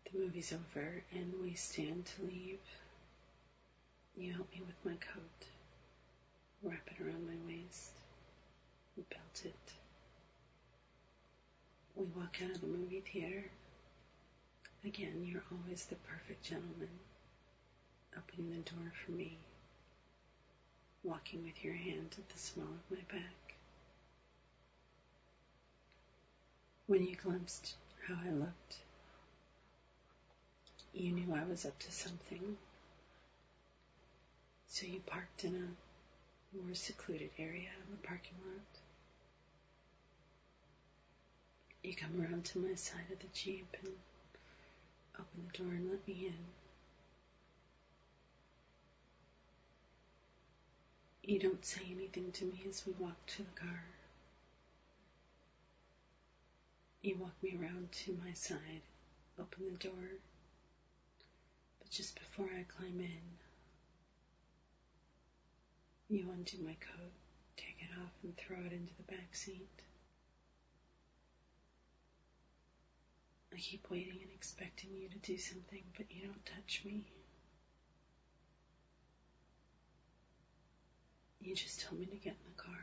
The movie's over and we stand to leave. You help me with my coat, wrap it around my waist, belt it. We walk out of the movie theater. Again, you're always the perfect gentleman, opening the door for me, walking with your hand at the small of my back. When you glimpsed how I looked, you knew I was up to something, so you parked in a more secluded area of the parking lot. You come around to my side of the Jeep and open the door and let me in. You don't say anything to me as we walk to the car. You walk me around to my side, open the door, but just before I climb in, you undo my coat, take it off, and throw it into the back seat. I keep waiting and expecting you to do something, but you don't touch me. You just tell me to get in the car.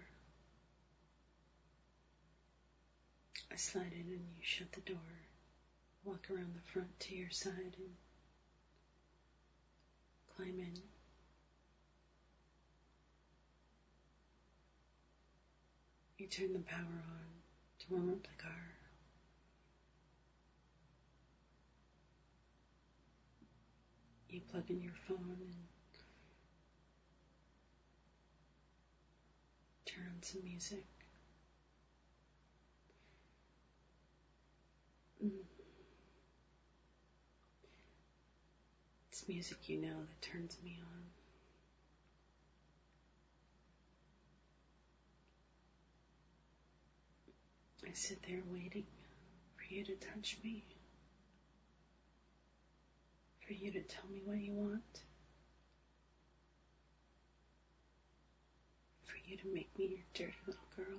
I slide in and you shut the door, walk around the front to your side and climb in. You turn the power on to warm up the car. You plug in your phone and turn on some music. It's music you know that turns me on. I sit there waiting for you to touch me, for you to tell me what you want, for you to make me your dirty little girl.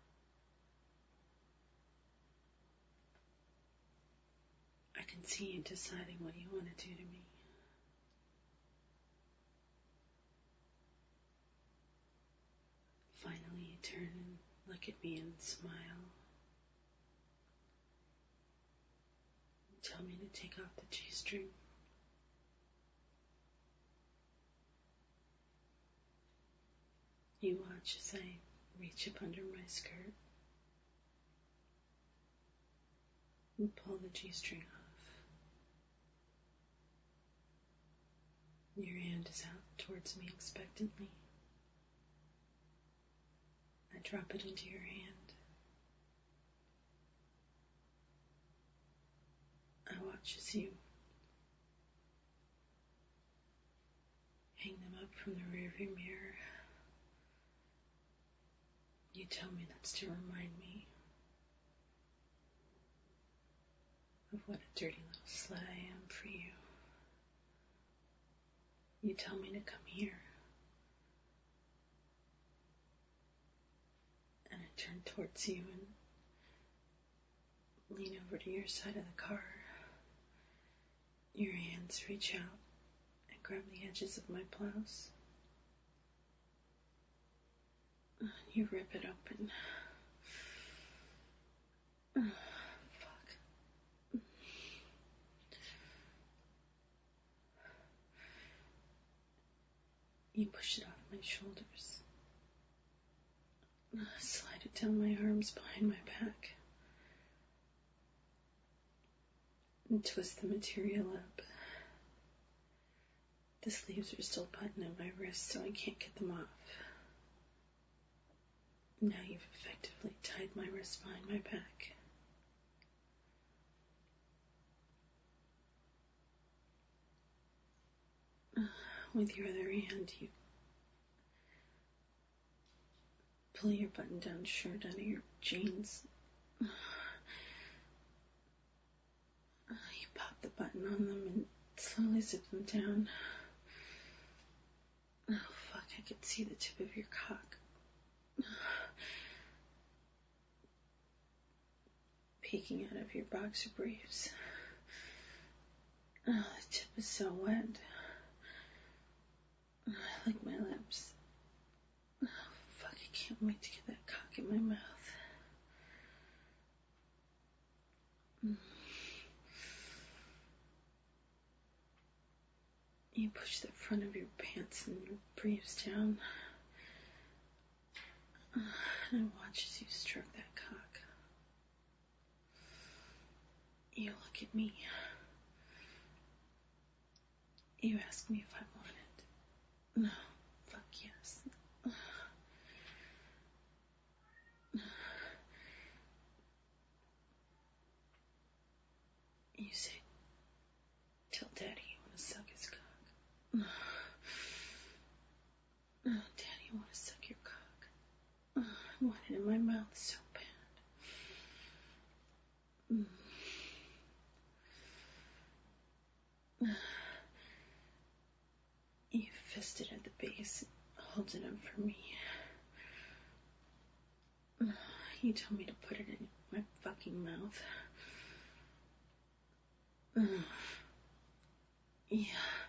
I can see you deciding what you want to do to me. Finally, you turn and look at me and smile. You tell me to take off the G-string. You watch as I reach up under my skirt and pull the G-string off. Your hand is out towards me expectantly. I drop it into your hand. I watch as you hang them up from the rearview mirror. You tell me that's to remind me of what a dirty little slut I am for you. You tell me to come here. And I turn towards you and lean over to your side of the car. Your hands reach out and grab the edges of my blouse. You rip it open. Fuck. You push it off my shoulders. Slide it down my arms behind my back. And twist the material up. The sleeves are still buttoned on my wrist, so I can't get them off. Now you've effectively tied my wrist behind my back. With your other hand, you pull your button-down shirt out of your jeans. You pop the button on them and slowly zip them down. Oh, fuck, I could see the tip of your cock peeking out of your boxer briefs. Oh, the tip is so wet. I lick my lips. Oh, fuck, I can't wait to get that cock in my mouth. You push the front of your pants and your briefs down. And I watch as you stroke that cock. You look at me. You ask me if I want it. No, fuck yes. You say, tell Daddy you want to suck his cock. Oh, Daddy, I want to suck your cock. I want it in my mouth so bad. You fist it at the base and hold it up for me. You tell me to put it in my fucking mouth. Yeah.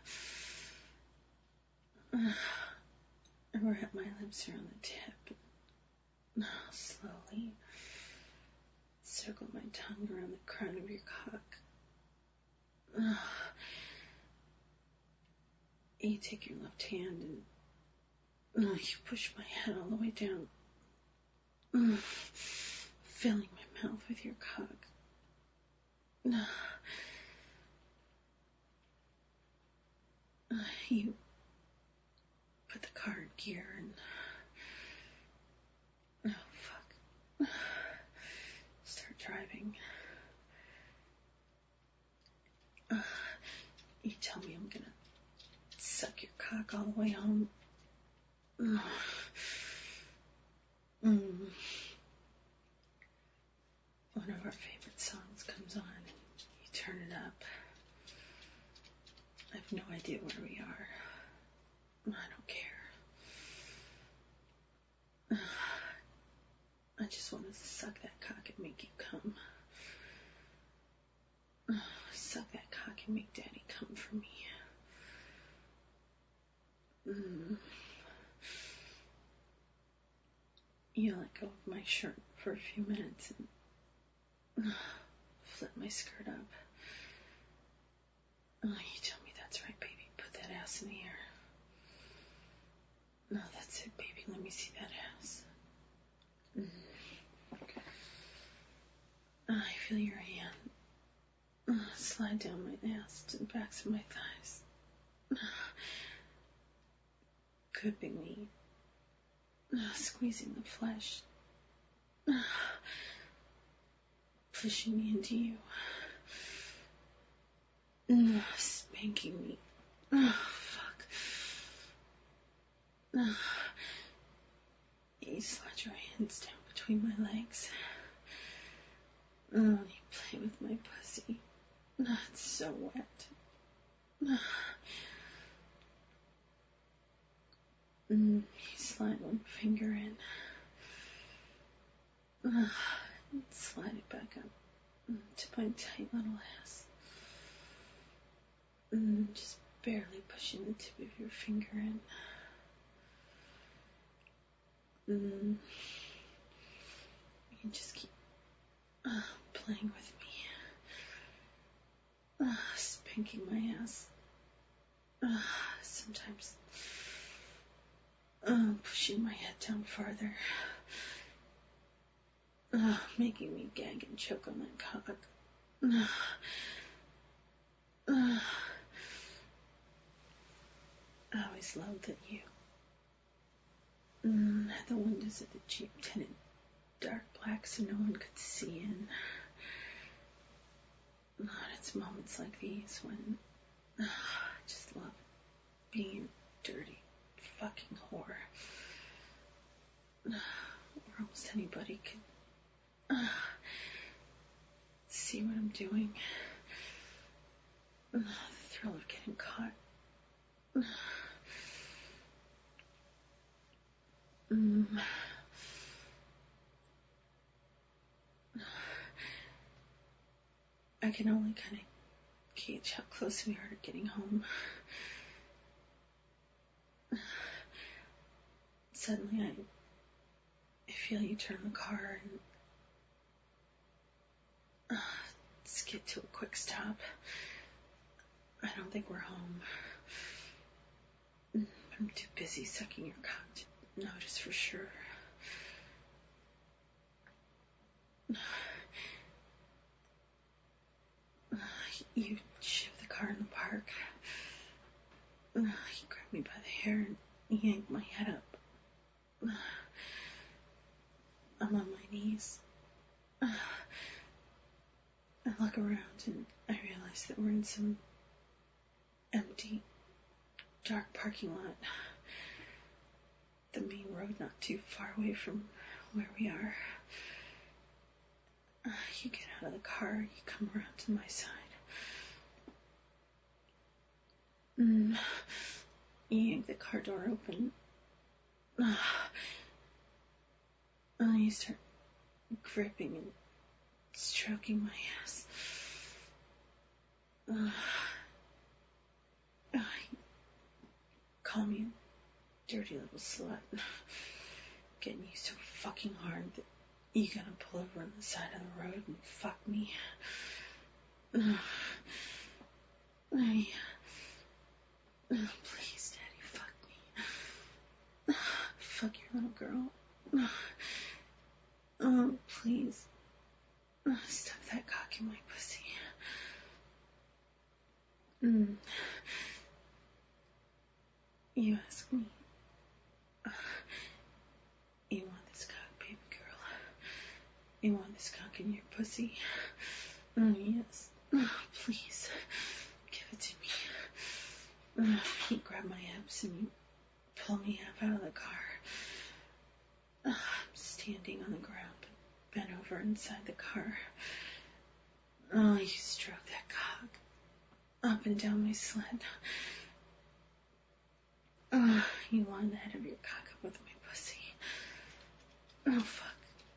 I wrap my lips around the tip. Slowly circle my tongue around the crown of your cock. You take your left hand and you push my head all the way down, filling my mouth with your cock. You put the car in gear and start driving. You tell me I'm gonna suck your cock all the way home. One of our favorite songs comes on and you turn it up. I have no idea where we are. I don't care. I just want to suck that cock and make you come. Suck that cock and make Daddy come for me. You let go of my shirt for a few minutes and flip my skirt up. You tell me, that's right, baby. Put that ass in the air. No, that's it, baby. Let me see that ass. I feel your hand slide down my ass to the backs of my thighs. Gripping me. Squeezing the flesh. Pushing me into you. Spanking me. Fuck. You slide your hands down between my legs. You play with my pussy. It's so wet. You slide one finger in. Slide it back up to my tight little ass. Just barely pushing the tip of your finger in. You just keep playing with me. Spanking my ass. Sometimes pushing my head down farther. Making me gag and choke on that cock. I always loved that you had the windows of the Jeep tinted dark black so no one could see in. It's moments like these when I just love being a dirty fucking whore. Where almost anybody could see what I'm doing. The thrill of getting caught. I can only kind of gauge how close we are to getting home. Suddenly I feel you turn the car and skid to a quick stop. I don't think we're home. I'm too busy sucking your cock to notice for sure. You shift the car in the park. He grabbed me by the hair and yanked my head up. I'm on my knees. I look around and I realize that we're in some empty, dark parking lot. The main road not too far away from where we are. You get out of the car, you come around to my side. You yank the car door open. You start gripping and stroking my ass. Call me a dirty little slut. Getting you so fucking hard that you gotta pull over on the side of the road and fuck me. Please, Daddy, fuck me. Fuck your little girl. Please. Stuff that cock in my pussy. You ask me. You want this cock, baby girl? You want this cock in your pussy? Yes. Please. Give it to me. You grab my abs and you pull me up out of the car. I'm standing on the ground, bent over inside the car. You stroke that cock up and down my sled. You line the head of your cock up with my pussy. Oh, fuck.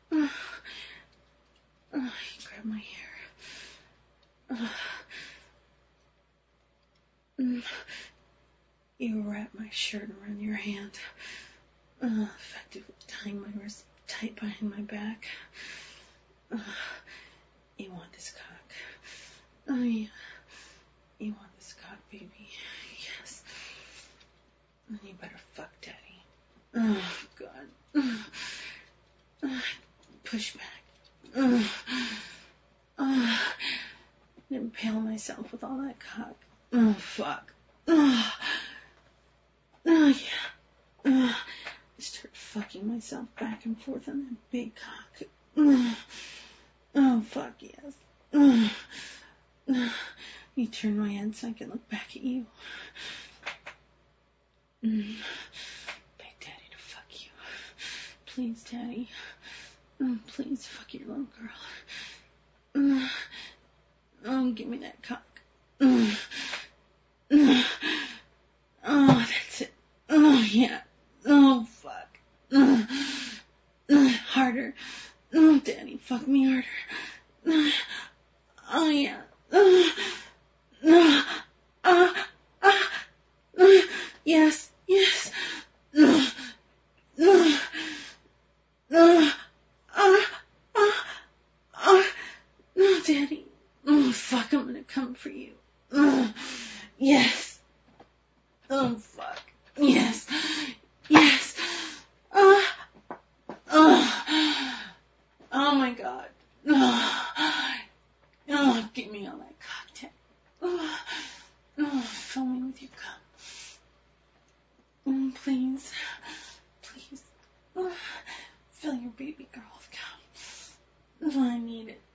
You grab my hair. You wrap my shirt around your hand, effectively tying my wrist tight behind my back. You want this cock? Oh, yeah. You want this cock, baby? Yes. You better fuck Daddy. Oh, God. Push back. Impale myself with all that cock. Oh, fuck. Yeah. I start fucking myself back and forth on that big cock. Oh, fuck yes. You turn my head so I can look back at you. Beg Daddy to fuck you. Please, Daddy. Please fuck your little girl. Give me that cock. Oh, that's it. Oh, yeah. Oh, fuck. Harder. Oh, Daddy, fuck me harder. Oh, yeah. Yes, yes. No, Daddy. Oh, fuck, I'm gonna come for you. Yes. Oh, fuck. Yes. Yes. Oh, my God. Oh, give me all that cocktail. Fill me with your cum. Please. Please. Fill your baby girl with cum. I need it.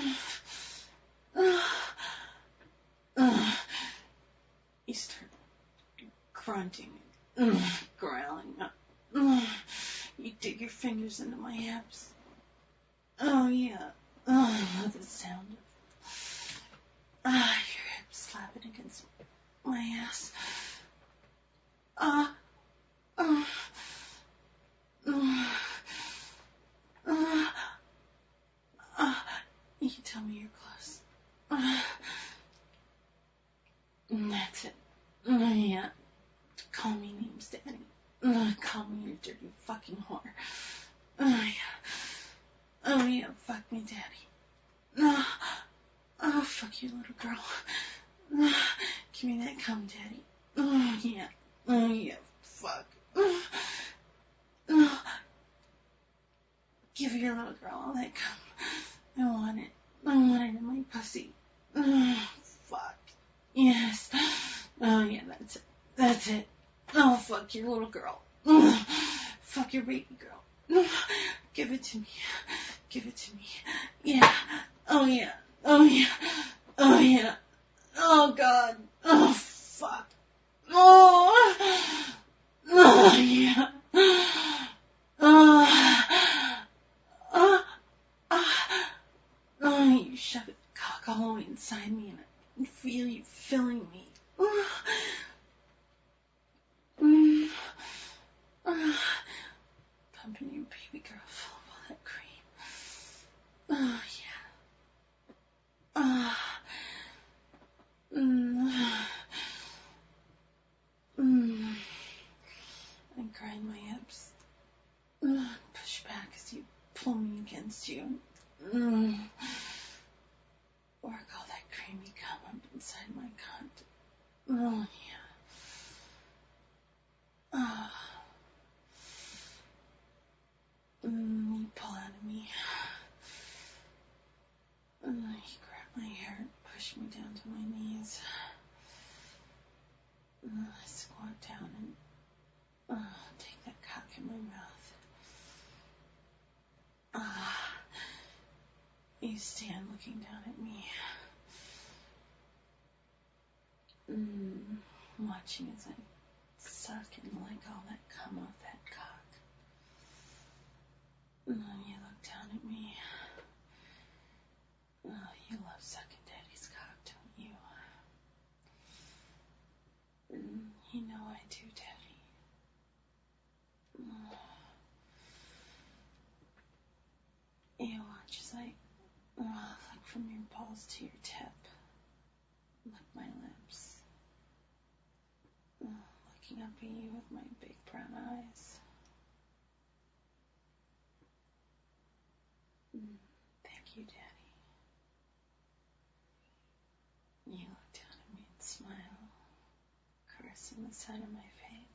You start grunting and growling. You dig your fingers into my abs. Oh, yeah. Oh, I love the sound of your hips slapping against my ass. You tell me you're close. that's it. Yeah. Call me names, Daddy. Call me a dirty fucking whore. Yeah. Oh, yeah, fuck me, Daddy. Oh, fuck you, little girl. Give me that cum, Daddy. Oh, yeah. Oh, yeah, fuck. Give your little girl all that cum. I want it. I want it in my pussy. Fuck. Yes. Oh, yeah, that's it. That's it. Oh, fuck your little girl. Fuck your baby girl. Give it to me. Give it to me. Yeah. Oh, yeah. Oh, yeah. Oh, yeah. Oh, God. Oh, fuck. Oh. Oh, yeah. Oh, you shove it cock all the way inside me and I can feel you filling me. Pumping your baby girl full of all that cream. Oh, yeah. I grind my hips. Push back as you pull me against you. Work all that creamy cum up inside my cunt. Oh, yeah. You pull out of me. You grab my hair and push me down to my knees. I squat down and take that cock in my mouth. You stand looking down at me. Watching as I suck and lick all that cum off that cock. You look down at me. You love sucking Daddy's cock, don't you? You know I do, Daddy. You watch as I look from your balls to your tip. Lick my lips. Looking up at you with my big brown eyes. Thank you, Daddy. You look down at me and smile, caressing the side of my face.